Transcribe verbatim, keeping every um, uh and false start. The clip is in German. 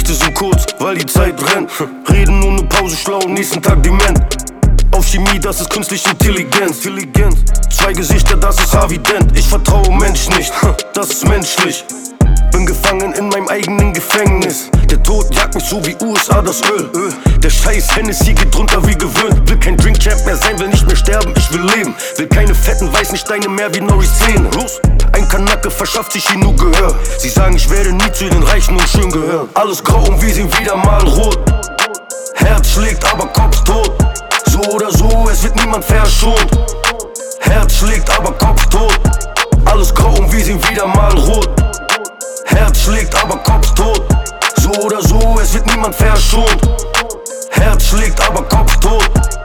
Nächte sind kurz, weil die Zeit rennt. Reden ohne Pause, schlau, nächsten Tag dement. Auf Chemie, das ist künstliche Intelligenz. Zwei Gesichter, das ist evident. Ich vertraue Mensch nicht, das ist menschlich. Bin gefangen in meinem eigenen Gefängnis. Der Tod jagt mich so wie U S A das Öl. Der Scheiß Hennessy geht drunter wie gewöhnt. Will kein Drinkchamp mehr sein, will nicht mehr sterben, ich will leben. Will keine fetten weißen Steine mehr wie Norris Zähne. Ein Kanacke verschafft sich hier nur Gehör. Sie sagen, ich werde nie zu den Reichen und schön gehören. Alles grau und wir sehen wieder mal rot. Herz schlägt, aber Kopf tot. So oder so, es wird niemand verschont. Herz schlägt, aber Kopf tot. Alles grau und wir sehen wieder mal rot. Herz schlägt, aber Kopf tot. So oder so, es wird niemand verschont. Herz schlägt, aber Kopf tot.